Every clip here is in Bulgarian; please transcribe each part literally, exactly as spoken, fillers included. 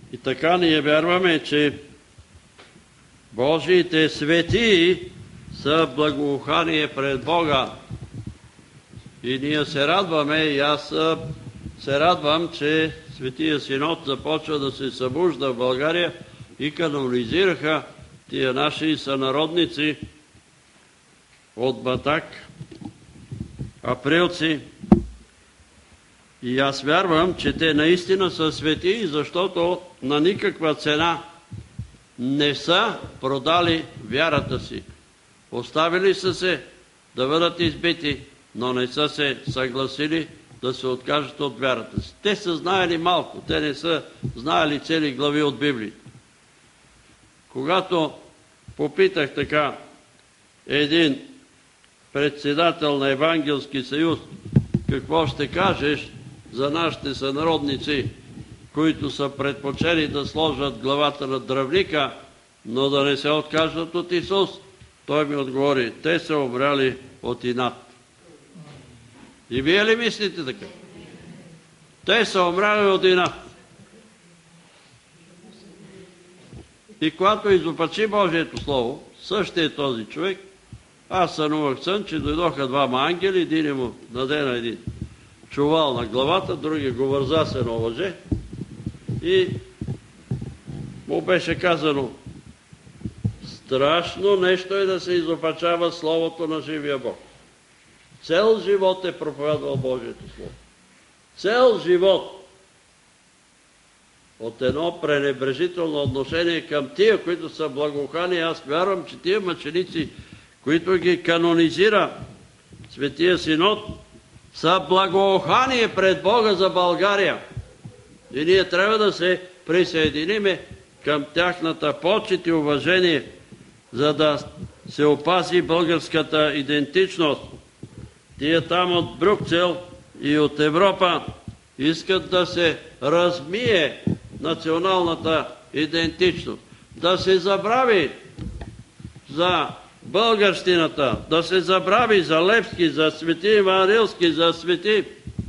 И така ние вярваме, че Божиите светии са благоухание пред Бога. И ние се радваме, и аз се радвам, че Светия Синод започва да се събужда в България и канонизираха тия наши сънародници от Батак, априлци. И аз вярвам, че те наистина са светии, защото на никаква цена не са продали вярата си. Оставили са се да бъдат избити, но не са се съгласили да се откажат от вярата си. Те са знаели малко, те не са знаели цели глави от Библията. Когато попитах така един председател на Евангелски съюз, какво ще кажеш за нашите сънародници, които са предпочели да сложат главата на дръвника, но да не се откажат от Исус, той ми отговори, те са умряли от инат. И вие ли мислите така? Те са умряли от инат. И когато изопачи Божието Слово, същия този човек, аз сънувах сън, че дойдоха двама ангели, един му даде на един чувал на главата, другия го върза се на лъже и му беше казано, страшно нещо е да се изопачава Словото на живия Бог. Цел живот е проповядвал Божието Слово. Цел живот от едно пренебрежително отношение към тия, които са благоухани. Аз вярвам, че тия мъченици, които ги канонизира Светия Синод, са благоухание пред Бога за България. И ние трябва да се присъединиме към тяхната почит и уважение, за да се опази българската идентичност. Тия там от Брюксел и от Европа искат да се размие националната идентичност, да се забрави за българщината, да се забрави за Левски, за Свети Иван Рилски, за Свети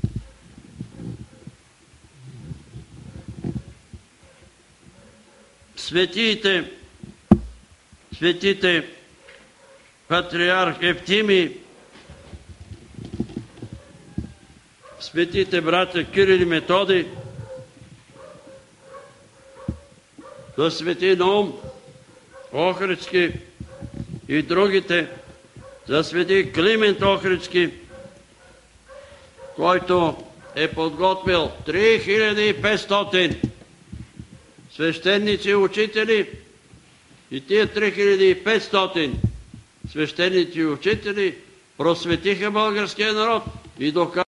светиите, светите патриарх Евтимий, светите братя Кирил и Методий, за Свети Наум Охридски и другите, за Свети Климент Охридски, който е подготвил три хиляди и петстотин свещеници и учители, и тия три хиляди и петстотин свещеници и учители просветиха българския народ и доказаха